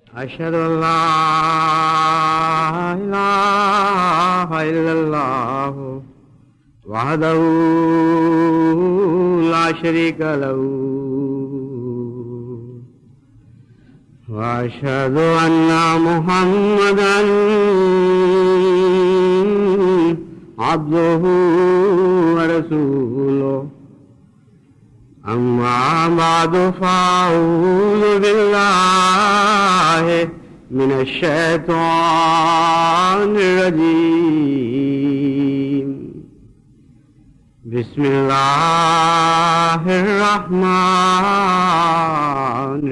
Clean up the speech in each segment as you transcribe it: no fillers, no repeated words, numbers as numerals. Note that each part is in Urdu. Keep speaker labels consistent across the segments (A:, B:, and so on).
A: أشهد أن لا إله إلا الله وحده لا شريك له وأشهد أن محمدا عبده ورسوله أما بعد فأعوذ بالله من الشيطان الرجيم بسم الله الرحمن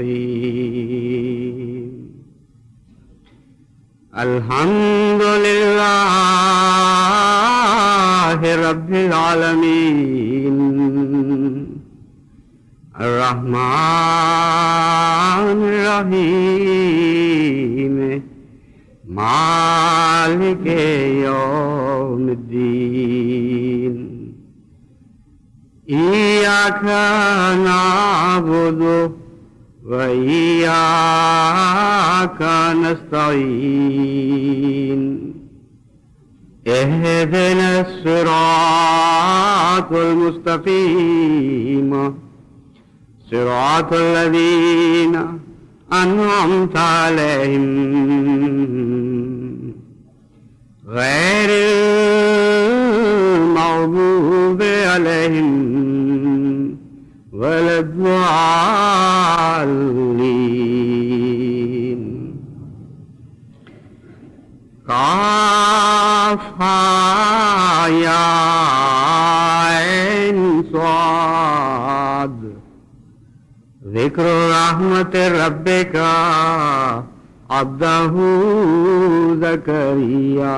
A: الرحيم الحمد لله رب العالمين الرحمن الرحيم مالك يوم الدين إياك نعبد وإياك نستعين اهدنا الصراط المستقيم صراط الذين أنعمت عليهم غير المغضوب عليهم ولا الضالين قاف يا عين صاد ذکر رحمت ربک عبدہ زکریا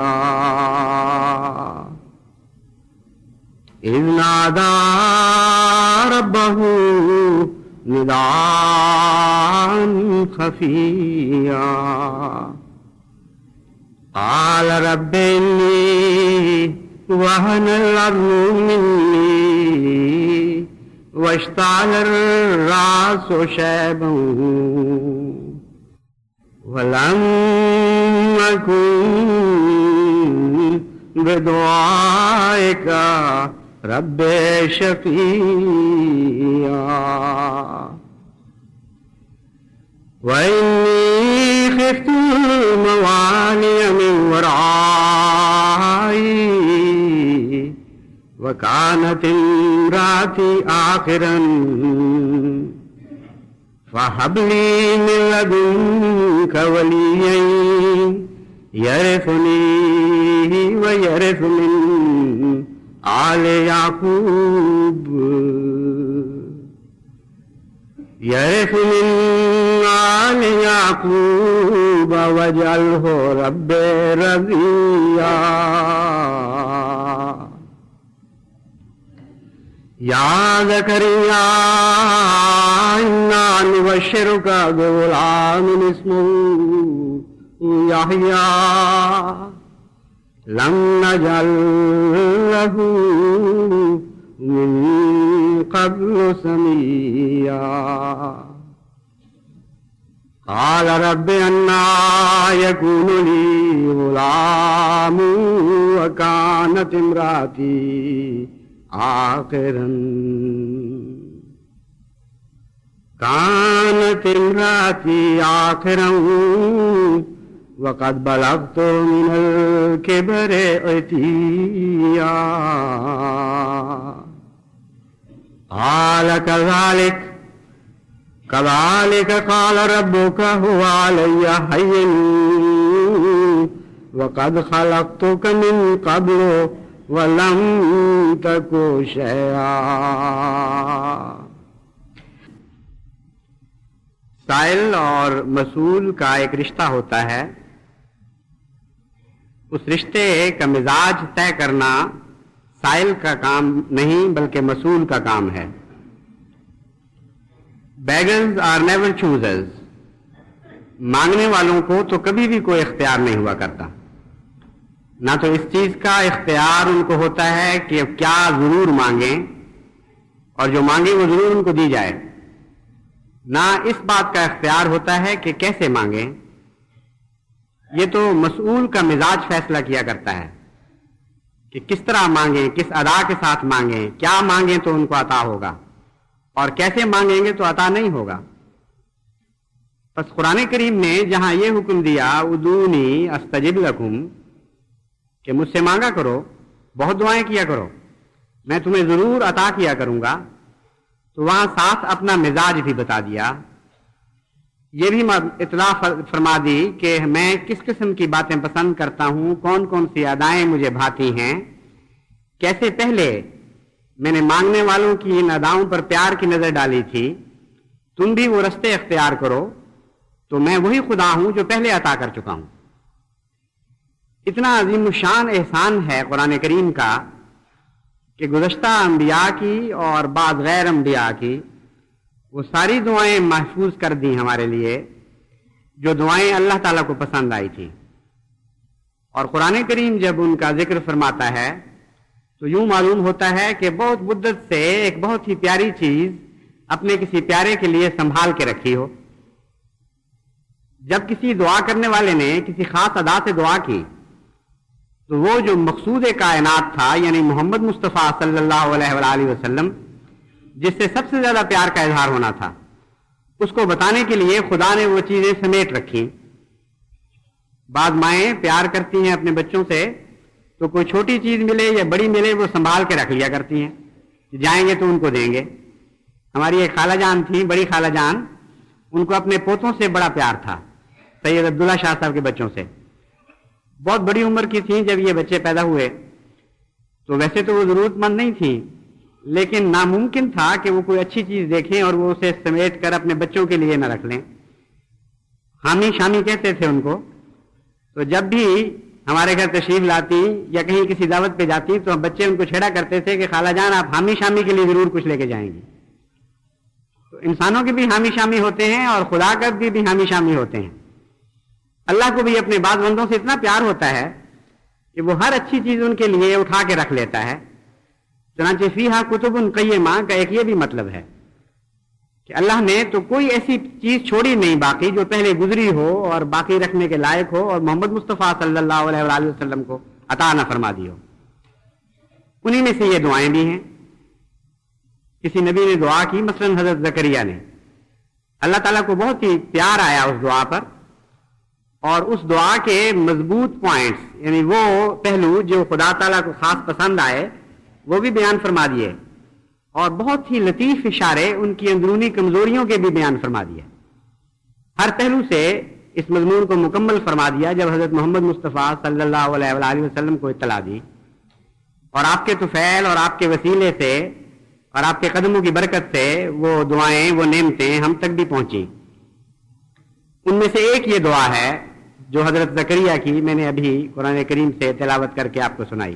A: اذ نادى ربه نداء خفيا قال رب إني وهن العظم مني واشتعل الرأس شيبا ولم أكن بدعائك رب شقيا وإني خفت الموالي من ورائي وكانت امرأتي آخرا فهب لي من لدنك وليا يرثني ويرث من آل يعقوب يرث من آل يعقوب واجعله رب رضيا يا زكريا إنا نبشرك بغلام اسمه يحيى لم نجعل له من قبل سميا قال رب أنى يكون لي غلام وكانت امرأتي آخرا كانت امرأتي آخرا وقد بلغت من الكبر عتيا قال كذلك قال ربك هو علي هين وقد خلقتك من قبل ولم تك شيئا. سائل اور مسئول کا ایک رشتہ ہوتا ہے. اس رشتے کا مزاج طے کرنا سائل کا کام نہیں بلکہ مسئول کا کام ہے. Beggars are never choosers. مانگنے والوں کو تو کبھی بھی کوئی اختیار نہیں ہوا کرتا. نہ تو اس چیز کا اختیار ان کو ہوتا ہے کہ کیا ضرور مانگیں اور جو مانگیں وہ ضرور ان کو دی جائے. نہ اس بات کا اختیار ہوتا ہے کہ کیسے مانگیں. یہ تو مسئول کا مزاج فیصلہ کیا کرتا ہے کہ کس طرح مانگیں، کس ادا کے ساتھ مانگیں، کیا مانگیں تو ان کو عطا ہوگا اور کیسے مانگیں گے تو عطا نہیں ہوگا. بس قرآن کریم نے جہاں یہ حکم دیا ادعونی استجب لکم کہ مجھ سے مانگا کرو، بہت دعائیں کیا کرو، میں تمہیں ضرور عطا کیا کروں گا، تو وہاں ساتھ اپنا مزاج بھی بتا دیا. یہ بھی اطلاع فرما دی کہ میں کس قسم کی باتیں پسند کرتا ہوں، کون کون سی ادائیں مجھے بھاتی ہیں، کیسے پہلے میں نے مانگنے والوں کی ان اداؤں پر پیار کی نظر ڈالی تھی. تم بھی وہ رستے اختیار کرو تو میں وہی خدا ہوں جو پہلے عطا کر چکا ہوں. اتنا عظیم الشان احسان ہے قرآن کریم کا کہ گزشتہ انبیاء کی اور بعض غیر انبیاء کی وہ ساری دعائیں محفوظ کر دی ہمارے لیے جو دعائیں اللہ تعالیٰ کو پسند آئی تھی. اور قرآن کریم جب ان کا ذکر فرماتا ہے تو یوں معلوم ہوتا ہے کہ بہت مدت سے ایک بہت ہی پیاری چیز اپنے کسی پیارے کے لیے سنبھال کے رکھی ہو. جب کسی دعا کرنے والے نے کسی خاص ادا سے دعا کی تو وہ جو مقصود کائنات تھا، یعنی محمد مصطفیٰ صلی اللہ علیہ وآلہ وسلم، جس سے سب سے زیادہ پیار کا اظہار ہونا تھا، اس کو بتانے کے لیے خدا نے وہ چیزیں سمیٹ رکھی. بعض مائیں پیار کرتی ہیں اپنے بچوں سے تو کوئی چھوٹی چیز ملے یا بڑی ملے وہ سنبھال کے رکھ لیا کرتی ہیں، جائیں گے تو ان کو دیں گے. ہماری ایک خالہ جان تھی، بڑی خالہ جان، ان کو اپنے پوتوں سے بڑا پیار تھا، سید عبداللہ شاہ صاحب کے بچوں سے. بہت بڑی عمر کی تھیں جب یہ بچے پیدا ہوئے، تو ویسے تو وہ ضرورت مند نہیں تھیں، لیکن ناممکن تھا کہ وہ کوئی اچھی چیز دیکھیں اور وہ اسے سمیٹ کر اپنے بچوں کے لیے نہ رکھ لیں. حامی شامی کہتے تھے ان کو. تو جب بھی ہمارے گھر تشریف لاتی یا کہیں کسی دعوت پہ جاتی تو ہم بچے ان کو چھیڑا کرتے تھے کہ خالہ جان آپ حامی شامی کے لیے ضرور کچھ لے کے جائیں گی. تو انسانوں کے بھی حامی شامی ہوتے ہیں اور خدا کا بھی حامی شامی ہوتے ہیں. اللہ کو بھی اپنے بعض بندوں سے اتنا پیار ہوتا ہے کہ وہ ہر اچھی چیز ان کے لیے اٹھا کے رکھ لیتا ہے. چنانچہ فیہا کتب قیمہ کا ایک یہ بھی مطلب ہے کہ اللہ نے تو کوئی ایسی چیز چھوڑی نہیں باقی جو پہلے گزری ہو اور باقی رکھنے کے لائق ہو اور محمد مصطفیٰ صلی اللہ علیہ وآلہ وسلم کو عطا نہ فرما دی ہو. انہی میں سے یہ دعائیں بھی ہیں. کسی نبی نے دعا کی، مثلا حضرت زکریا نے، اللہ تعالیٰ کو بہت ہی پیار آیا اس دعا پر، اور اس دعا کے مضبوط پوائنٹس، یعنی وہ پہلو جو خدا تعالیٰ کو خاص پسند آئے وہ بھی بیان فرما دیے، اور بہت ہی لطیف اشارے ان کی اندرونی کمزوریوں کے بھی بیان فرما دیے. ہر پہلو سے اس مضمون کو مکمل فرما دیا جب حضرت محمد مصطفیٰ صلی اللہ علیہ وآلہ وسلم کو اطلاع دی، اور آپ کے طفیل اور آپ کے وسیلے سے اور آپ کے قدموں کی برکت سے وہ دعائیں، وہ نعمتیں ہم تک بھی پہنچی. ان میں سے ایک یہ دعا ہے جو حضرت زکریا کی میں نے ابھی قرآن کریم سے تلاوت کر کے آپ کو سنائی.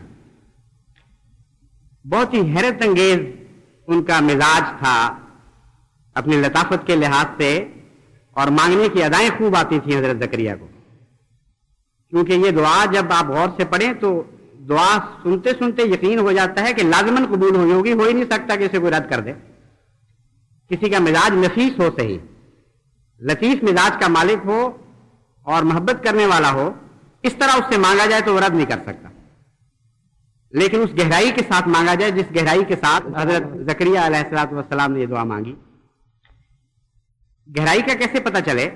A: بہت ہی حیرت انگیز ان کا مزاج تھا اپنی لطافت کے لحاظ سے، اور مانگنے کی ادائیں خوب آتی تھیں حضرت زکریا کو. کیونکہ یہ دعا جب آپ غور سے پڑھیں تو دعا سنتے سنتے یقین ہو جاتا ہے کہ لازماً قبول ہوئی ہوگی. ہو ہی نہیں سکتا کہ اسے کوئی رد کر دے. کسی کا مزاج نفیس ہو، صحیح لطیف مزاج کا مالک ہو اور محبت کرنے والا ہو، اس طرح اس سے مانگا جائے تو وہ رد نہیں کر سکتا. لیکن اس گہرائی کے ساتھ مانگا جائے جس گہرائی کے ساتھ حضرت زکریا علیہ السلام نے یہ دعا مانگی. گہرائی کا کیسے پتہ چلے؟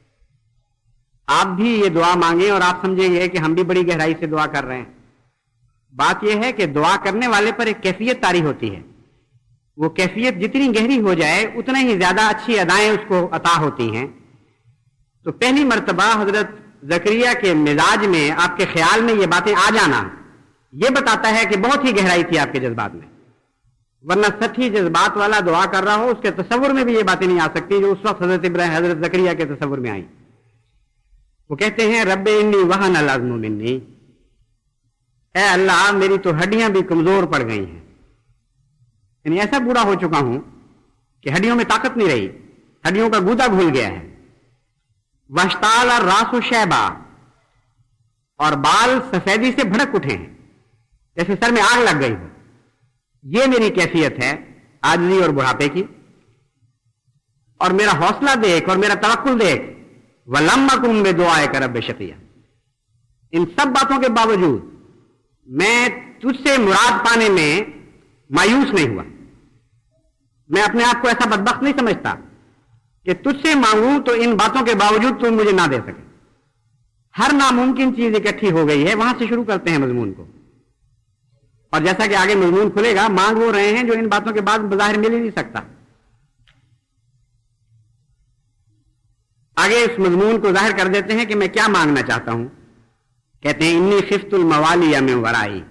A: آپ بھی یہ دعا مانگیں اور آپ سمجھیں گے کہ ہم بھی بڑی گہرائی سے دعا کر رہے ہیں. بات یہ ہے کہ دعا کرنے والے پر ایک کیفیت طاری ہوتی ہے. وہ کیفیت جتنی گہری ہو جائے اتنا ہی زیادہ اچھی ادائیں اس کو عطا ہوتی ہیں. تو پہلی مرتبہ حضرت زکریا کے مزاج میں، آپ کے خیال میں یہ باتیں آ جانا، یہ بتاتا ہے کہ بہت ہی گہرائی تھی آپ کے جذبات میں. ورنہ سچی جذبات والا دعا کر رہا ہو اس کے تصور میں بھی یہ باتیں نہیں آ سکتی جو اس وقت حضرت زکریا کے تصور میں آئی. وہ کہتے ہیں رب انی وہن العظم منی، اے اللہ میری تو ہڈیاں بھی کمزور پڑ گئی ہیں، یعنی ایسا بوڑھا ہو چکا ہوں کہ ہڈیوں میں طاقت نہیں رہی، ہڈیوں کا گودا گھل گیا ہے. واشتعل الراس شیبا، اور بال سفیدی سے بھڑک اٹھے ہیں جیسے سر میں آگ لگ گئی ہو. یہ میری کیفیت ہے عاجزی اور بڑھاپے کی. اور میرا حوصلہ دیکھ اور میرا توکل دیکھ، وَلَمْ أَكُن بِدُعَائِكَ رَبِّ شَقِيًّا، ان سب باتوں کے باوجود میں تجھ سے مراد پانے میں مایوس نہیں ہوا. میں اپنے آپ کو ایسا بدبخت نہیں سمجھتا کہ تجھ سے مانگوں تو ان باتوں کے باوجود تم مجھے نہ دے سکے. ہر ناممکن چیز اکٹھی ہو گئی ہے. وہاں سے شروع کرتے ہیں مضمون کو، اور جیسا کہ آگے مضمون کھلے گا، مانگ وہ رہے ہیں جو ان باتوں کے بعد بظاہر مل ہی نہیں سکتا. آگے اس مضمون کو ظاہر کر دیتے ہیں کہ میں کیا مانگنا چاہتا ہوں. کہتے ہیں انی خفت الموالی من ورائی،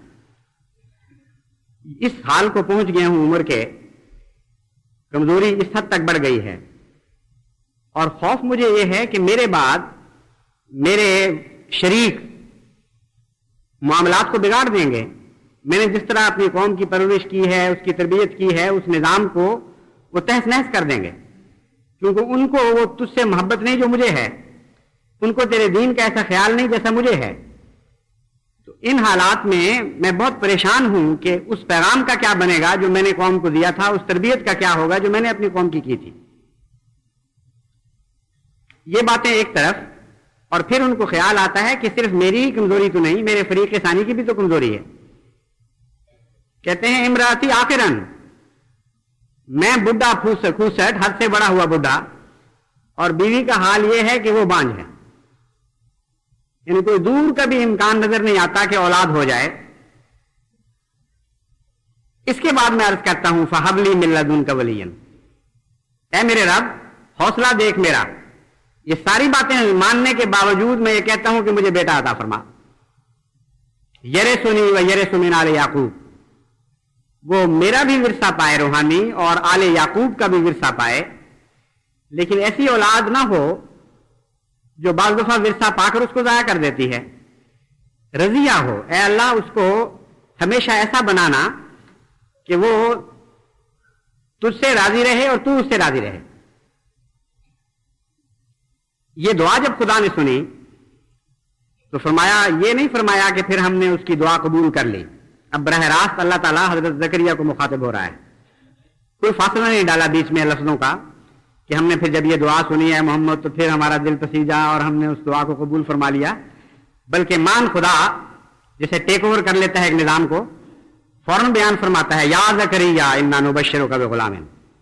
A: اس حال کو پہنچ گیا ہوں عمر کے، کمزوری اس حد تک بڑھ گئی ہے، اور خوف مجھے یہ ہے کہ میرے بعد میرے شریک معاملات کو بگاڑ دیں گے. میں نے جس طرح اپنی قوم کی پرورش کی ہے، اس کی تربیت کی ہے، اس نظام کو وہ تہس نہس کر دیں گے، کیونکہ ان کو وہ تجھ سے محبت نہیں جو مجھے ہے، ان کو تیرے دین کا ایسا خیال نہیں جیسا مجھے ہے. تو ان حالات میں بہت پریشان ہوں کہ اس پیغام کا کیا بنے گا جو میں نے قوم کو دیا تھا، اس تربیت کا کیا ہوگا جو میں نے اپنی قوم کی تھی. یہ باتیں ایک طرف، اور پھر ان کو خیال آتا ہے کہ صرف میری ہی کمزوری تو نہیں، میرے فریق ثانی کی بھی تو کمزوری ہے. کہتے ہیں امراتی آخرن، میں بڈھا کھوسٹ، حد سے بڑا ہوا بڈھا، اور بیوی کا حال یہ ہے کہ وہ بانجھ ہے. یعنی کوئی دور کا بھی امکان نظر نہیں آتا کہ اولاد ہو جائے. اس کے بعد میں عرض کرتا ہوں فہب لی من لدنک ولیا، اے میرے رب حوصلہ دیکھ میرا. یہ ساری باتیں ماننے کے باوجود میں یہ کہتا ہوں کہ مجھے بیٹا عطا فرما. یرثنی و یرث من آل یعقوب، وہ میرا بھی ورثہ پائے روحانی اور آل یعقوب کا بھی ورثہ پائے، لیکن ایسی اولاد نہ ہو جو بعض دفعہ ورثہ پا کر اس کو ضائع کر دیتی ہے. رضیہ ہو، اے اللہ اس کو ہمیشہ ایسا بنانا کہ وہ تجھ سے راضی رہے اور تو اس سے راضی رہے. یہ دعا جب خدا نے سنی تو فرمایا، یہ نہیں فرمایا کہ پھر ہم نے اس کی دعا قبول کر لی. اب براہ راست اللہ تعالیٰ حضرت زکریا کو مخاطب ہو رہا ہے، کوئی فاصلہ نہیں ڈالا بیچ میں لفظوں کا کہ ہم نے پھر جب یہ دعا سنی ہے محمد تو پھر ہمارا دل پسیجا اور ہم نے اس دعا کو قبول فرما لیا. بلکہ مان خدا جسے ٹیک اوور کر لیتا ہے ایک نظام کو، فوراً بیان فرماتا ہے یا زکریا انا نبشرک بغلام.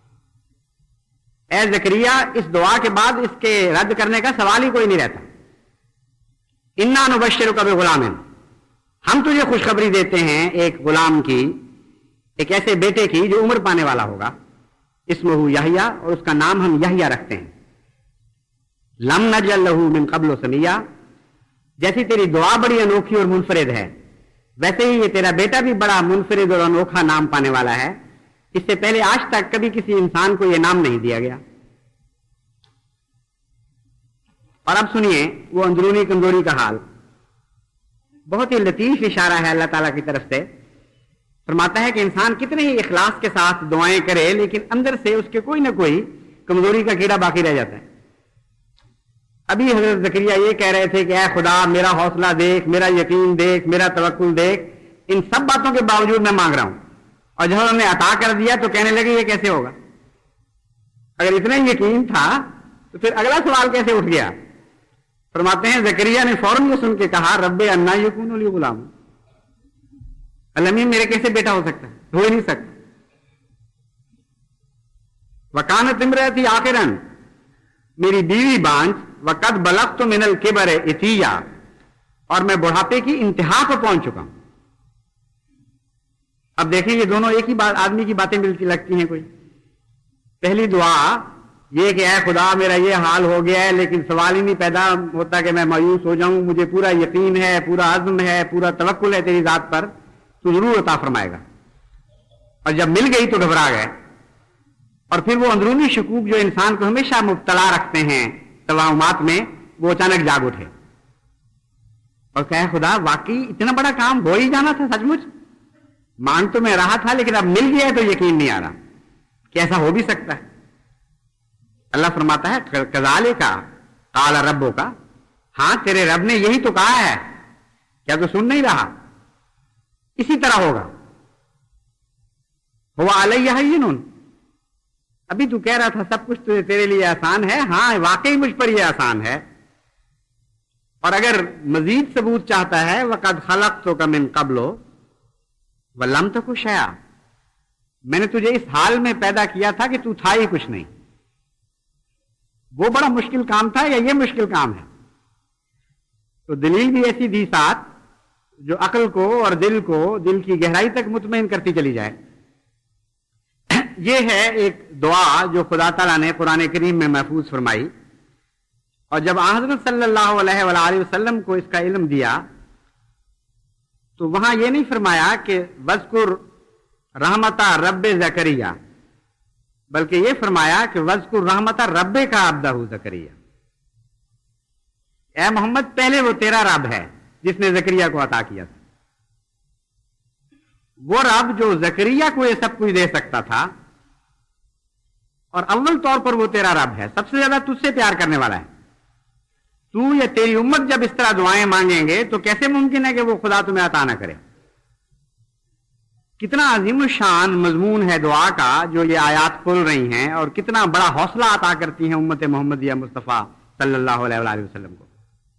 A: اے زکریا، اس دعا کے بعد اس کے رد کرنے کا سوال ہی کوئی نہیں رہتا. انا نبشرک بغلام، ہم تجھے خوشخبری دیتے ہیں ایک غلام کی، ایک ایسے بیٹے کی جو عمر پانے والا ہوگا. اسمہ یحییٰ، اور اس کا نام ہم یحییٰ رکھتے ہیں. لم نجعل لہ من قبل سمیہ، جیسی تیری دعا بڑی انوکھی اور منفرد ہے ویسے ہی یہ تیرا بیٹا بھی بڑا منفرد اور انوکھا نام پانے والا ہے. اس سے پہلے آج تک کبھی کسی انسان کو یہ نام نہیں دیا گیا. اور اب سنیے وہ اندرونی کمزوری کا حال. بہت ہی لطیف اشارہ ہے اللہ تعالیٰ کی طرف سے. فرماتا ہے کہ انسان کتنے ہی اخلاص کے ساتھ دعائیں کرے لیکن اندر سے اس کے کوئی نہ کوئی کمزوری کا کیڑا باقی رہ جاتا ہے. ابھی حضرت زکریا یہ کہہ رہے تھے کہ اے خدا میرا حوصلہ دیکھ، میرا یقین دیکھ، میرا توکل دیکھ. ان سب باتوں کے باوجود میں مانگ رہا ہوں، اور جب انہوں نے عطا کر دیا تو کہنے لگے یہ کیسے ہوگا؟ اگر اتنا ہی یقین تھا تو پھر اگلا سوال کیسے اٹھ گیا؟ فرماتے ہیں زکریا نے فوراً یہ سن کے کہا رب انا یکون لی غلام، اللہ میرے کیسے بیٹا ہو سکتا ہے؟ ہو ہی نہیں سکتا. وکانت امرأتی آخرن، میری بیوی بانج، وقد بلغت من الکبر عتیہ، اور میں بڑھاپے کی انتہا کو پہنچ چکا ہوں. اب دیکھیں یہ دونوں ایک ہی بات آدمی کی باتیں ملتی لگتی ہیں. کوئی پہلی دعا یہ کہ اے خدا میرا یہ حال ہو گیا ہے، لیکن سوال ہی نہیں پیدا ہوتا کہ میں مایوس ہو جاؤں، مجھے پورا یقین ہے، پورا عزم ہے، پورا توکل ہے تیری ذات پر، تو ضرور عطا فرمائے گا. اور جب مل گئی تو گھبرا گئے. اور پھر وہ اندرونی شکوک جو انسان کو ہمیشہ مبتلا رکھتے ہیں توہمات میں، وہ اچانک جاگ اٹھے اور کہے خدا واقعی اتنا بڑا کام ہو ہی جانا تھا؟ سچ مچ مان تو میں رہا تھا لیکن اب مل گیا ہے تو یقین نہیں آ رہا کہ ایسا ہو بھی سکتا ہے. اللہ فرماتا ہے کذالک قال ربک، ہاں تیرے رب نے یہی تو کہا ہے، کیا تو سن نہیں رہا؟ اسی طرح ہوگا. ہوا علیہ ہین، ابھی تو کہہ رہا تھا سب کچھ تیرے لیے آسان ہے. ہاں واقعی مجھ پر یہ آسان ہے. اور اگر مزید ثبوت چاہتا ہے وَقَدْ خَلَقْتُكَ مِنْ قَبْلُ وَلَمْ تَكُ شَيْئًا, میں نے تجھے اس حال میں پیدا کیا تھا کہ تو تھا ہی کچھ نہیں. وہ بڑا مشکل کام تھا یا یہ مشکل کام ہے؟ تو دلیل بھی ایسی دی ساتھ جو عقل کو اور دل کو دل کی گہرائی تک مطمئن کرتی چلی جائے. یہ ہے ایک دعا جو خدا تعالیٰ نے قرآن کریم میں محفوظ فرمائی. اور جب حضرت صلی اللہ علیہ وآلہ وسلم کو اس کا علم دیا تو وہاں یہ نہیں فرمایا کہ وذکر رحمت رب زکریا, بلکہ یہ فرمایا کہ وذکر رحمت رب کا عبدہ زکریا. اے محمد پہلے وہ تیرا رب ہے جس نے زکریا کو عطا کیا تھا. وہ رب جو زکریا کو یہ سب کچھ دے سکتا تھا, اور اول طور پر وہ تیرا رب ہے, سب سے زیادہ تجھ سے پیار کرنے والا ہے. تو یا تیری امت جب اس طرح دعائیں مانگیں گے تو کیسے ممکن ہے کہ وہ خدا تمہیں عطا نہ کرے؟ کتنا عظیم الشان مضمون ہے دعا کا جو یہ آیات کھول رہی ہیں, اور کتنا بڑا حوصلہ عطا کرتی ہیں امت محمدیہ مصطفیٰ صلی اللہ علیہ وآلہ وسلم کو.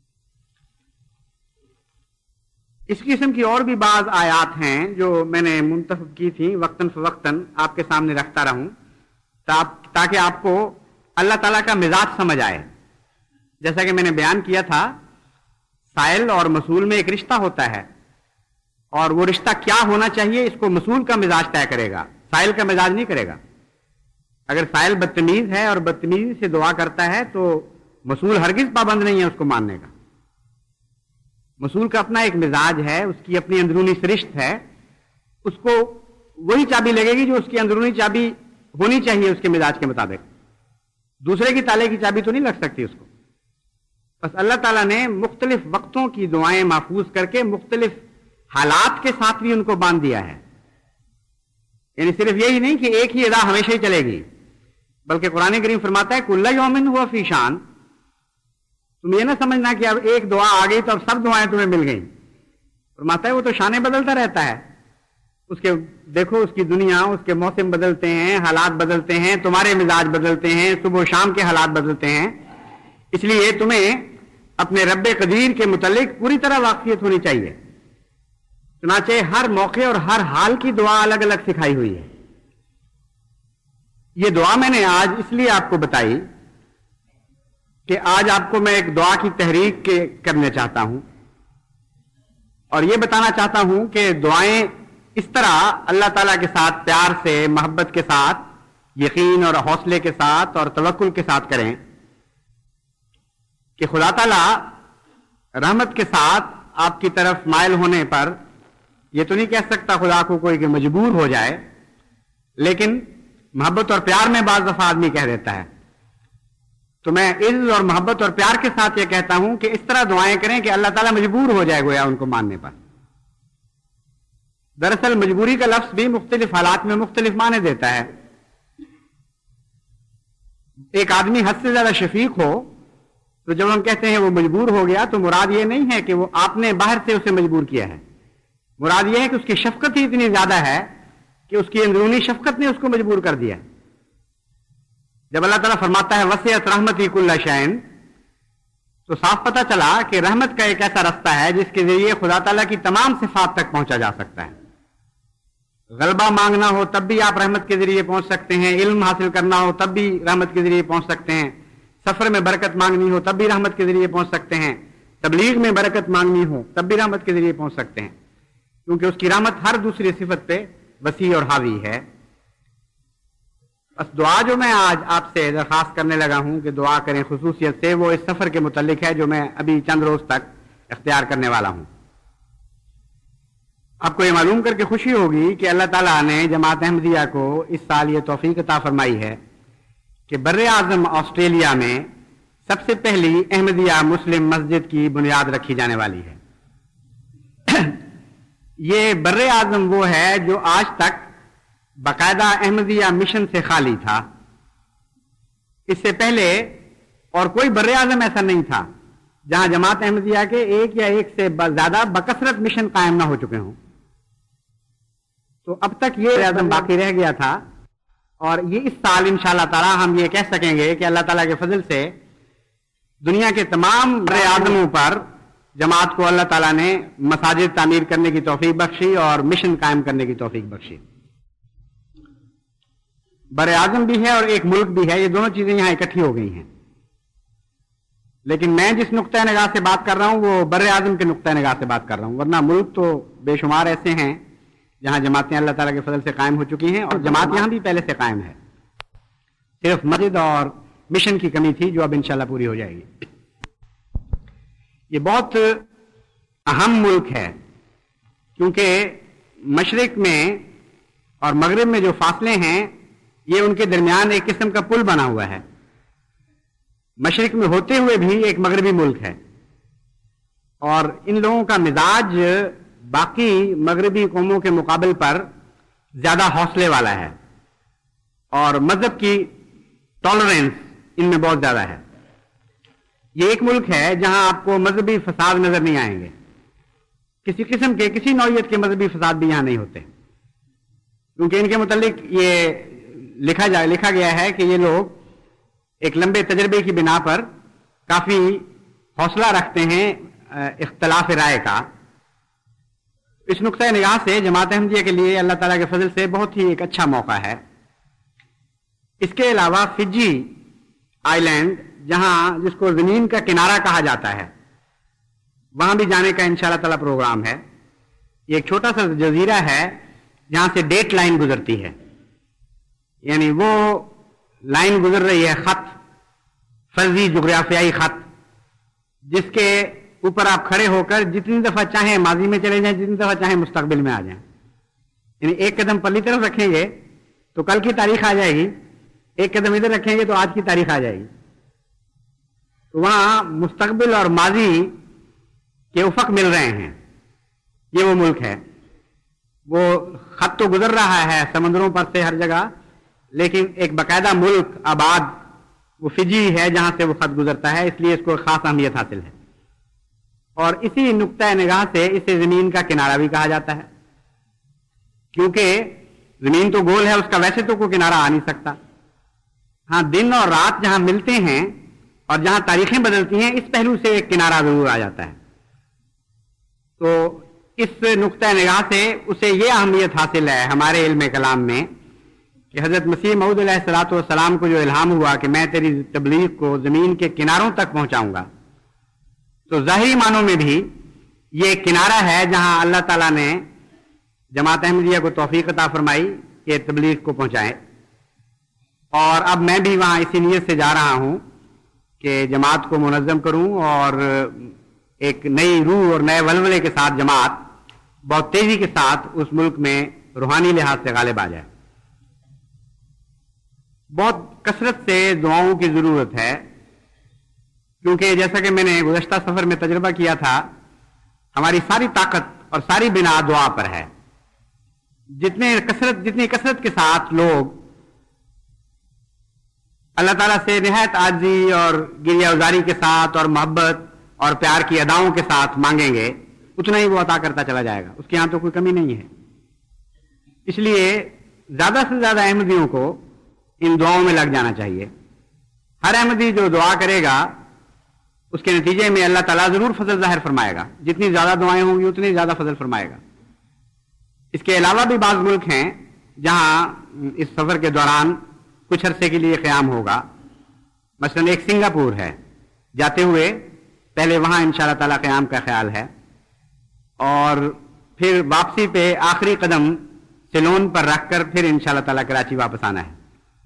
A: اس قسم کی اور بھی بعض آیات ہیں جو میں نے منتخب کی تھیں وقتاً فوقتاً آپ کے سامنے رکھتا رہوں تاکہ آپ کو اللہ تعالیٰ کا مزاج سمجھ آئے. جیسا کہ میں نے بیان کیا تھا, سائل اور مسئول میں ایک رشتہ ہوتا ہے, اور وہ رشتہ کیا ہونا چاہیے اس کو مسئول کا مزاج طے کرے گا, سائل کا مزاج نہیں کرے گا. اگر سائل بدتمیز ہے اور بدتمیزی سے دعا کرتا ہے تو مسئول ہرگز پابند نہیں ہے اس کو ماننے کا. مسئول کا اپنا ایک مزاج ہے, اس کی اپنی اندرونی سرشت ہے, اس کو وہی چابی لگے گی جو اس کی اندرونی چابی ہونی چاہیے اس کے مزاج کے مطابق. دوسرے کی تالے کی چابی تو نہیں لگ سکتی اس کو. بس اللہ تعالیٰ نے مختلف وقتوں کی دعائیں محفوظ کر کے مختلف حالات کے ساتھ بھی ان کو باندھ دیا ہے. یعنی صرف یہی نہیں کہ ایک ہی ادا ہمیشہ ہی چلے گی, بلکہ قرآن کریم فرماتا ہے کل یوم ہوا فی شان. تم یہ نہ سمجھنا کہ اب ایک دعا آ گئی تو اب سب دعائیں تمہیں مل گئیں. فرماتا ہے وہ تو شانیں بدلتا رہتا ہے. اس کے دیکھو اس کی دنیا, اس کے موسم بدلتے ہیں, حالات بدلتے ہیں, تمہارے مزاج بدلتے ہیں, صبح و شام کے حالات بدلتے ہیں. اس لیے تمہیں اپنے رب قدیر کے متعلق پوری طرح واقفیت ہونی چاہیے. چنانچہ ہر موقع اور ہر حال کی دعا الگ الگ سکھائی ہوئی ہے. یہ دعا میں نے آج اس لیے آپ کو بتائی کہ آج آپ کو میں ایک دعا کی تحریک کرنا چاہتا ہوں, اور یہ بتانا چاہتا ہوں کہ دعائیں اس طرح اللہ تعالیٰ کے ساتھ پیار سے, محبت کے ساتھ, یقین اور حوصلے کے ساتھ اور توکل کے ساتھ کریں کہ خدا تعالیٰ رحمت کے ساتھ آپ کی طرف مائل ہونے پر یہ تو نہیں کہہ سکتا خدا کو کوئی کہ مجبور ہو جائے, لیکن محبت اور پیار میں بعض دفعہ آدمی کہہ دیتا ہے. تو میں عزت اور محبت اور پیار کے ساتھ یہ کہتا ہوں کہ اس طرح دعائیں کریں کہ اللہ تعالیٰ مجبور ہو جائے گویا ان کو ماننے پر. دراصل مجبوری کا لفظ بھی مختلف حالات میں مختلف معنی دیتا ہے. ایک آدمی حد سے زیادہ شفیق ہو تو جب ہم کہتے ہیں وہ مجبور ہو گیا تو مراد یہ نہیں ہے کہ وہ آپ نے باہر سے اسے مجبور کیا ہے. مراد یہ ہے کہ اس کی شفقت ہی اتنی زیادہ ہے کہ اس کی اندرونی شفقت نے اس کو مجبور کر دیا. جب اللہ تعالیٰ فرماتا ہے وسعت رحمتی کل شیء, تو صاف پتہ چلا کہ رحمت کا ایک ایسا رستہ ہے جس کے ذریعے خدا تعالیٰ کی تمام صفات تک پہنچا جا سکتا ہے. غلبہ مانگنا ہو تب بھی آپ رحمت کے ذریعے پہنچ سکتے ہیں, علم حاصل کرنا ہو تب بھی رحمت کے ذریعے پہنچ سکتے ہیں, سفر میں برکت مانگنی ہو تب بھی رحمت کے ذریعے پہنچ سکتے ہیں, تبلیغ میں برکت مانگنی ہو تب بھی رحمت کے ذریعے پہنچ سکتے ہیں, کیونکہ اس کی رحمت ہر دوسری صفت پہ وسیع اور حاوی ہے. بس دعا جو میں آج آپ سے درخواست کرنے لگا ہوں کہ دعا کریں خصوصیت سے, وہ اس سفر کے متعلق ہے جو میں ابھی چند روز تک اختیار کرنے والا ہوں. آپ کو یہ معلوم کر کے خوشی ہوگی کہ اللہ تعالیٰ نے جماعت احمدیہ کو اس سال یہ توفیق عطا فرمائی ہے کہ بر اعظم آسٹریلیا میں سب سے پہلی احمدیہ مسلم مسجد کی بنیاد رکھی جانے والی ہے. یہ بر اعظم وہ ہے جو آج تک باقاعدہ احمدیہ مشن سے خالی تھا. اس سے پہلے اور کوئی بر اعظم ایسا نہیں تھا جہاں جماعت احمدیہ کے ایک یا ایک سے زیادہ بکثرت مشن قائم نہ ہو چکے ہوں. تو اب تک یہ بر اعظم باقی رہ گیا تھا, اور یہ اس سال انشاءاللہ تعالی ہم یہ کہہ سکیں گے کہ اللہ تعالیٰ کے فضل سے دنیا کے تمام بر اعظموں پر جماعت کو اللہ تعالیٰ نے مساجد تعمیر کرنے کی توفیق بخشی اور مشن قائم کرنے کی توفیق بخشی. بر اعظم بھی ہے اور ایک ملک بھی ہے، یہ دونوں چیزیں یہاں اکٹھی ہو گئی ہیں. لیکن میں جس نقطۂ نگاہ سے بات کر رہا ہوں وہ بر اعظم کے نقطۂ نگاہ سے بات کر رہا ہوں، ورنہ ملک تو بے شمار ایسے ہیں جہاں جماعتیں اللہ تعالیٰ کے فضل سے قائم ہو چکی ہیں، اور جماعت یہاں بھی پہلے سے قائم ہے، صرف مسجد اور مشن کی کمی تھی جو اب انشاءاللہ پوری ہو جائے گی. یہ بہت اہم ملک ہے کیونکہ مشرق میں اور مغرب میں جو فاصلے ہیں یہ ان کے درمیان ایک قسم کا پل بنا ہوا ہے. مشرق میں ہوتے ہوئے بھی ایک مغربی ملک ہے، اور ان لوگوں کا مزاج باقی مغربی قوموں کے مقابل پر زیادہ حوصلے والا ہے، اور مذہب کی ٹالرنس ان میں بہت زیادہ ہے. یہ ایک ملک ہے جہاں آپ کو مذہبی فساد نظر نہیں آئیں گے، کسی قسم کے کسی نوعیت کے مذہبی فساد بھی یہاں نہیں ہوتے، کیونکہ ان کے متعلق یہ لکھا گیا ہے کہ یہ لوگ ایک لمبے تجربے کی بنا پر کافی حوصلہ رکھتے ہیں اختلاف رائے کا. اس نقطۂ نگاہ سے جماعت احمدیہ کے لیے اللہ تعالیٰ کے فضل سے بہت ہی ایک اچھا موقع ہے. اس کے علاوہ فجی آئی لینڈ، جہاں جس کو زمین کا کنارہ کہا جاتا ہے، وہاں بھی جانے کا انشاءاللہ تعالیٰ پروگرام ہے. یہ ایک چھوٹا سا جزیرہ ہے جہاں سے ڈیٹ لائن گزرتی ہے، یعنی وہ لائن گزر رہی ہے، خط، فرضی جغرافیائی خط، جس کے اوپر آپ کھڑے ہو کر جتنی دفعہ چاہیں ماضی میں چلے جائیں، جتنی دفعہ چاہیں مستقبل میں آ جائیں. یعنی ایک قدم پرلی طرف رکھیں گے تو کل کی تاریخ آ جائے گی، ایک قدم ادھر رکھیں گے تو آج کی تاریخ آ جائے گی. تو وہاں مستقبل اور ماضی کے افق مل رہے ہیں. یہ وہ ملک ہے. وہ خط تو گزر رہا ہے سمندروں پر سے ہر جگہ، لیکن ایک باقاعدہ ملک آباد وہ فجی ہے جہاں سے وہ خط گزرتا ہے، اس لیے اس کو خاص اہمیت حاصل ہے. اور اسی نقطۂ نگاہ سے اسے زمین کا کنارہ بھی کہا جاتا ہے، کیونکہ زمین تو گول ہے، اس کا ویسے تو کوئی کنارہ آ نہیں سکتا. ہاں، دن اور رات جہاں ملتے ہیں اور جہاں تاریخیں بدلتی ہیں، اس پہلو سے ایک کنارہ ضرور آ جاتا ہے. تو اس نقطۂ نگاہ سے اسے یہ اہمیت حاصل ہے ہمارے علم کلام میں کہ حضرت مسیح موعود علیہ الصلوۃ والسلام کو جو الہام ہوا کہ میں تیری تبلیغ کو زمین کے کناروں تک پہنچاؤں گا، تو ظاہری معنوں میں بھی یہ کنارہ ہے جہاں اللہ تعالیٰ نے جماعت احمدیہ کو توفیق عطا فرمائی کہ تبلیغ کو پہنچائے. اور اب میں بھی وہاں اسی نیت سے جا رہا ہوں کہ جماعت کو منظم کروں اور ایک نئی روح اور نئے ولولے کے ساتھ جماعت بہت تیزی کے ساتھ اس ملک میں روحانی لحاظ سے غالب آ جائے. بہت کثرت سے دعاؤں کی ضرورت ہے، کیونکہ جیسا کہ میں نے گزشتہ سفر میں تجربہ کیا تھا، ہماری ساری طاقت اور ساری بنا دعا پر ہے. جتنی کثرت کے ساتھ لوگ اللہ تعالیٰ سے نہایت عاجزی اور گریہ ازاری کے ساتھ اور محبت اور پیار کی اداؤں کے ساتھ مانگیں گے، اتنا ہی وہ عطا کرتا چلا جائے گا. اس کے ہاں تو کوئی کمی نہیں ہے. اس لیے زیادہ سے زیادہ احمدیوں کو ان دعاؤں میں لگ جانا چاہیے. ہر احمدی جو دعا کرے گا اس کے نتیجے میں اللہ تعالیٰ ضرور فضل ظاہر فرمائے گا. جتنی زیادہ دعائیں ہوں گی اتنی زیادہ فضل فرمائے گا. اس کے علاوہ بھی بعض ملک ہیں جہاں اس سفر کے دوران کچھ عرصے کے لیے قیام ہوگا. مثلا ایک سنگاپور ہے، جاتے ہوئے پہلے وہاں انشاءاللہ تعالیٰ قیام کا خیال ہے، اور پھر واپسی پہ آخری قدم سیلون پر رکھ کر پھر انشاءاللہ تعالیٰ کراچی واپس آنا ہے.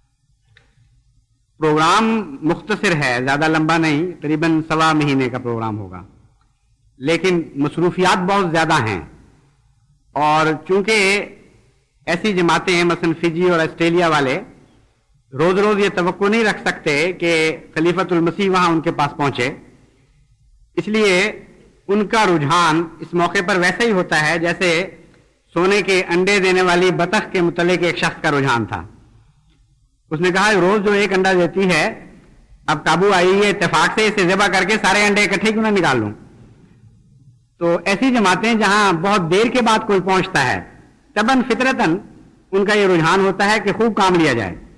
A: پروگرام مختصر ہے، زیادہ لمبا نہیں، تقریباً 1.25 مہینے کا پروگرام ہوگا، لیکن مصروفیات بہت زیادہ ہیں. اور چونکہ ایسی جماعتیں ہیں مثلا فجی اور آسٹریلیا والے روز روز یہ توقع نہیں رکھ سکتے کہ خلیفۃ المسیح وہاں ان کے پاس پہنچے، اس لیے ان کا رجحان اس موقع پر ویسا ہی ہوتا ہے جیسے سونے کے انڈے دینے والی بطخ کے متعلق ایک شخص کا رجحان تھا. اس نے کہا روز جو ایک انڈا دیتی ہے، اب قابو آئی ہے اتفاق سے اسے ذبح کر کے سارے انڈے اکٹھے کیوں نہ نکال لوں. تو ایسی جماعتیں جہاں بہت دیر کے بعد کوئی پہنچتا ہے، طبعاً فطرتاً ان کا یہ رجحان ہوتا ہے کہ خوب کام لیا جائے.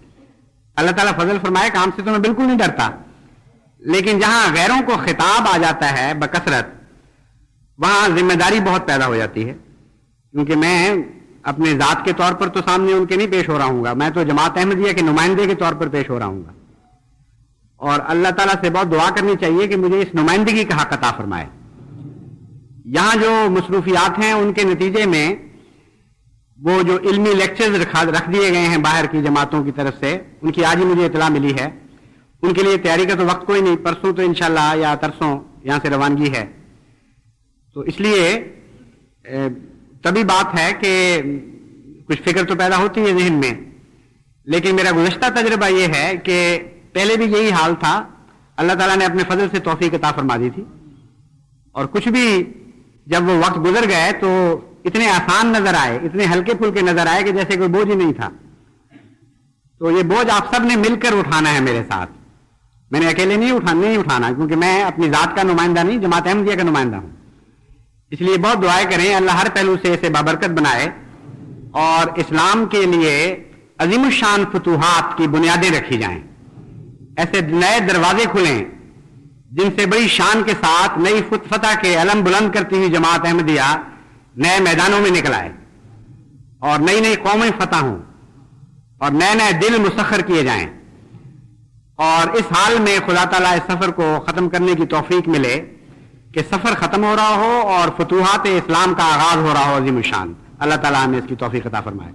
A: اللہ تعالیٰ فضل فرمائے کام سے تو میں بالکل نہیں ڈرتا، لیکن جہاں غیروں کو خطاب آ جاتا ہے بکثرت، وہاں ذمہ داری بہت پیدا ہو جاتی ہے، کیونکہ میں اپنے ذات کے طور پر تو سامنے ان کے نہیں پیش ہو رہا ہوں گا، میں تو جماعت احمدیہ کے نمائندے کے طور پر پیش ہو رہا ہوں گا، اور اللہ تعالیٰ سے بہت دعا کرنی چاہیے کہ مجھے اس نمائندگی کا حق عطا فرمائے۔ یہاں جو مصروفیات ہیں ان کے نتیجے میں وہ جو علمی لیکچرز رکھ دیے گئے ہیں باہر کی جماعتوں کی طرف سے، ان کی آج ہی مجھے اطلاع ملی ہے، ان کے لیے تیاری کا تو وقت کوئی نہیں، پرسوں تو انشاءاللہ یا ترسوں یہاں سے روانگی ہے، تو اس لیے تبھی بات ہے کہ کچھ فکر تو پیدا ہوتی ہے ذہن میں، لیکن میرا گزشتہ تجربہ یہ ہے کہ پہلے بھی یہی حال تھا، اللہ تعالیٰ نے اپنے فضل سے توفیق عطا فرما دی تھی، اور کچھ بھی جب وہ وقت گزر گئے تو اتنے آسان نظر آئے، اتنے ہلکے پھلکے نظر آئے کہ جیسے کوئی بوجھ ہی نہیں تھا۔ تو یہ بوجھ آپ سب نے مل کر اٹھانا ہے میرے ساتھ، میں نے اکیلے نہیں اٹھانا، کیونکہ میں اپنی ذات کا نمائندہ نہیں، جماعت احمدیہ کا نمائندہ ہوں۔ اس لیے بہت دعائیں کریں اللہ ہر پہلو سے اسے بابرکت بنائے اور اسلام کے لیے عظیم الشان فتوحات کی بنیادیں رکھی جائیں، ایسے نئے دروازے کھلیں جن سے بڑی شان کے ساتھ نئی فتح کے علم بلند کرتی ہوئی جماعت احمدیہ نئے میدانوں میں نکل آئے، اور نئی نئی قومیں فتح ہوں، اور نئے نئے دل مسخر کیے جائیں، اور اس حال میں خدا تعالیٰ اس سفر کو ختم کرنے کی توفیق ملے کہ سفر ختم ہو رہا ہو اور فتوحات اسلام کا آغاز ہو رہا ہو عظیم الشان۔ اللہ تعالیٰ ہمیں اس کی توفیق عطا فرمائے۔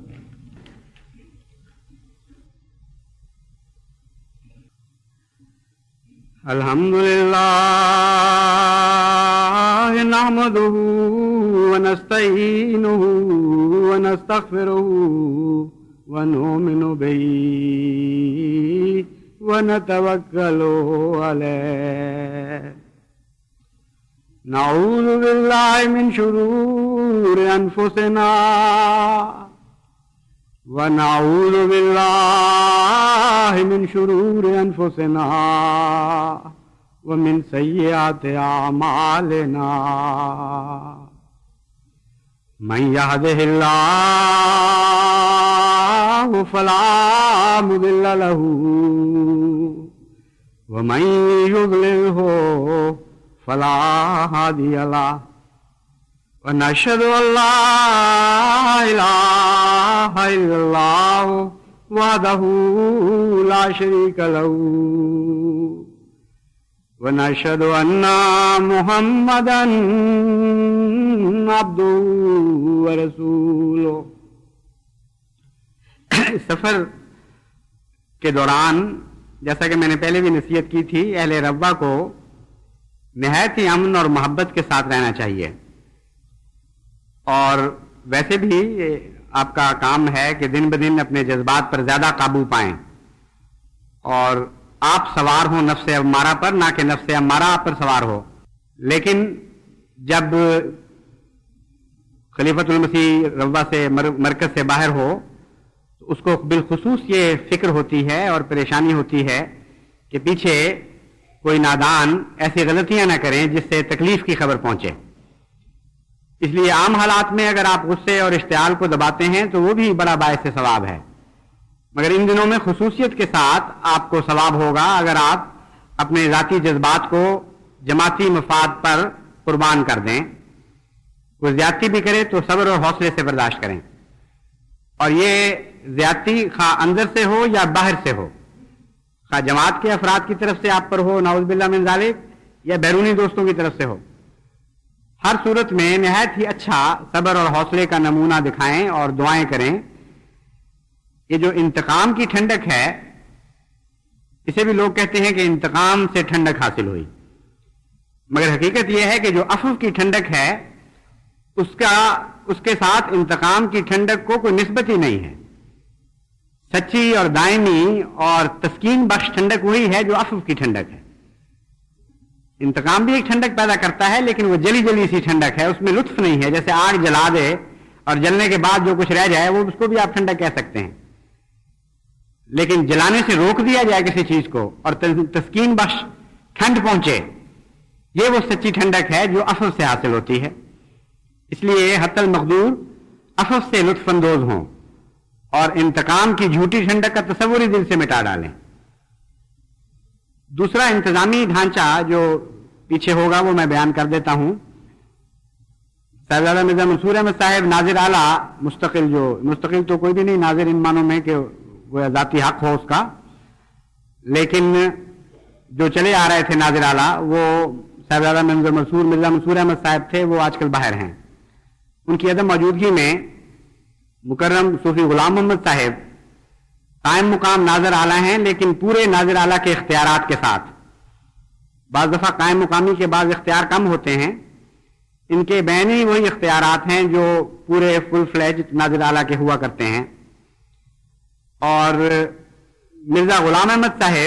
A: الحمدللہ نحمدہ ونستعینہ ونستغفرہ ونؤمن بہ ونتوکل علیہ، نعوذ باللہ من شرور انفسنا ونعوذ باللہ من شرور انفسنا ومن سیئات اعمالنا، من یہدہ اللہ فلا مضل لہ ومن یضللہ فلا ہادی لہ، ونشہد ان لا الہ الا اللہ وحدہ لا شریک لہ، ونشہد ان محمدا عبدہ ورسولہ۔ اس سفر کے دوران جیسا کہ میں نے پہلے بھی نصیحت کی تھی، اہل ربوہ کو نہایت ہی امن اور محبت کے ساتھ رہنا چاہیے، اور ویسے بھی آپ کا کام ہے کہ دن بدن اپنے جذبات پر زیادہ قابو پائیں اور آپ سوار ہوں نفس امارہ پر، نہ کہ نفس امارہ آپ پر سوار ہو۔ لیکن جب خلیفۃ المسیح ربوہ سے مرکز سے باہر ہو تو اس کو بالخصوص یہ فکر ہوتی ہے اور پریشانی ہوتی ہے کہ پیچھے کوئی نادان ایسی غلطیاں نہ کریں جس سے تکلیف کی خبر پہنچے۔ اس لیے عام حالات میں اگر آپ غصے اور اشتعال کو دباتے ہیں تو وہ بھی بڑا باعث ثواب ہے، مگر ان دنوں میں خصوصیت کے ساتھ آپ کو ثواب ہوگا اگر آپ اپنے ذاتی جذبات کو جماعتی مفاد پر قربان کر دیں، کوئی زیادتی بھی کرے تو صبر اور حوصلے سے برداشت کریں، اور یہ زیادتی خواہ اندر سے ہو یا باہر سے ہو، خواہ جماعت کے افراد کی طرف سے آپ پر ہو نعوذ باللہ من ذالک یا بیرونی دوستوں کی طرف سے ہو، ہر صورت میں نہایت ہی اچھا صبر اور حوصلے کا نمونہ دکھائیں اور دعائیں کریں۔ یہ جو انتقام کی ٹھنڈک ہے، اسے بھی لوگ کہتے ہیں کہ انتقام سے ٹھنڈک حاصل ہوئی، مگر حقیقت یہ ہے کہ جو عفو کی ٹھنڈک ہے اس کے ساتھ انتقام کی ٹھنڈک کو کوئی نسبت ہی نہیں ہے۔ سچی اور دائمی اور تسکین بخش ٹھنڈک وہی ہے جو عفو کی ٹھنڈک ہے۔ انتقام بھی ایک ٹھنڈک پیدا کرتا ہے، لیکن وہ جلی جلی سی ٹھنڈک ہے، اس میں لطف نہیں ہے، جیسے آگ جلا دے اور جلنے کے بعد جو کچھ رہ جائے وہ اس کو بھی آپ ٹھنڈک کہہ سکتے ہیں، لیکن جلانے سے روک دیا جائے کسی چیز کو اور تسکین بخش ٹھنڈ پہنچے، یہ وہ سچی ٹھنڈک ہے جو عفو سے حاصل ہوتی ہے۔ اس لیے حتی المقدور عفو سے لطف اندوز ہوں اور انتقام کی جھوٹی ٹھنڈک کا تصور ہی دل سے مٹا ڈالیں۔ دوسرا انتظامی ڈھانچہ جو پیچھے ہوگا وہ میں بیان کر دیتا ہوں۔ صاحبزادہ مرزا منصور احمد صاحب ناظر اعلیٰ مستقل تو کوئی بھی نہیں ناظر ان معنوں میں کہ وہ ذاتی حق ہو اس کا، لیکن جو چلے آ رہے تھے ناظر اعلیٰ وہ صاحبزادہ مرزا منصور احمد صاحب تھے، وہ آج کل باہر ہیں۔ ان کی عدم موجودگی میں مکرم صوفی غلام محمد صاحب قائم مقام ناظر اعلیٰ ہیں، لیکن پورے ناظر اعلیٰ کے اختیارات کے ساتھ۔ بعض دفعہ قائم مقامی کے بعض اختیار کم ہوتے ہیں، ان کے بین ہی وہی اختیارات ہیں جو پورے فل فلیج ناظر اعلیٰ کے ہوا کرتے ہیں۔ اور مرزا غلام احمد صاحب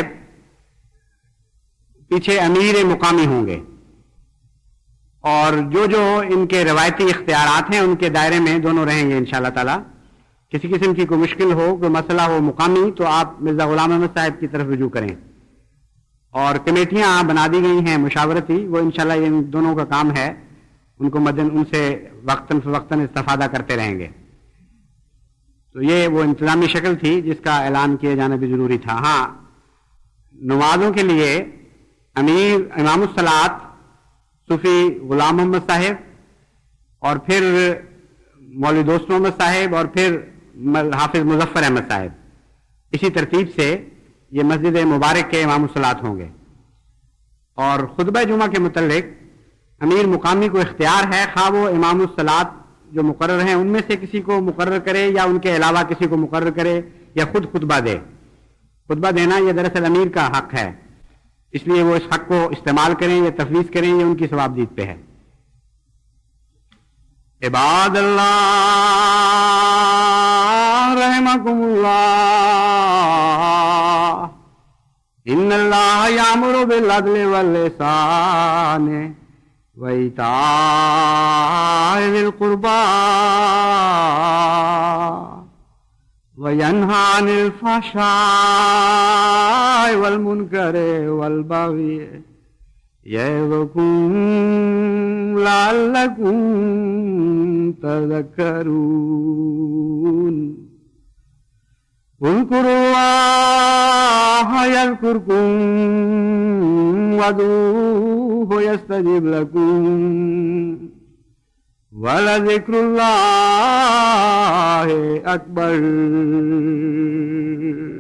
A: پیچھے امیر مقامی ہوں گے، اور جو ان کے روایتی اختیارات ہیں ان کے دائرے میں دونوں رہیں گے انشاءاللہ تعالی۔ کسی قسم کی کوئی مشکل ہو، کوئی مسئلہ ہو مقامی، تو آپ مرزا غلام احمد صاحب کی طرف رجوع کریں۔ اور کمیٹیاں بنا دی گئی ہیں مشاورتی، وہ انشاءاللہ ان دونوں کا کام ہے، ان سے وقتاً فوقتاً استفادہ کرتے رہیں گے۔ تو یہ وہ انتظامی شکل تھی جس کا اعلان کیا جانا بھی ضروری تھا۔ ہاں، نمازوں کے لیے امیر امام الصلاۃ صوفی غلام محمد صاحب، اور پھر مولوی دوست محمد صاحب، اور پھر حافظ مظفر احمد صاحب، اسی ترتیب سے یہ مسجد مبارک کے امام الصلاۃ ہوں گے۔ اور خطبہ جمعہ کے متعلق امیر مقامی کو اختیار ہے، خواہ وہ امام الصلاۃ جو مقرر ہیں ان میں سے کسی کو مقرر کرے یا ان کے علاوہ کسی کو مقرر کرے یا خود خطبہ دے۔ خطبہ دینا یہ دراصل امیر کا حق ہے، اس لیے وہ اس حق کو استعمال کریں یا تفویض کریں، یہ ان کی ثوابدید پہ ہے۔ عباد اللہ رحمکم اللہ، ان اللہ یامر بالعدل والاحسان وَإِيتَاءِ ذِي الْقُرْبَى وَيَنْهَى عَنِ الْفَحْشَاءِ وَالْمُنكَرِ وَالْبَغْيِ يَعِظُكُمْ لَعَلَّكُمْ تَذَكَّرُونَ اذْكُرُوا اللَّهَ يَذْكُرْكُمْ وَادْعُوهُ يَسْتَجِبْ لَكُمْ وَلَذِكْرُ اللَّهِ أَكْبَرُ۔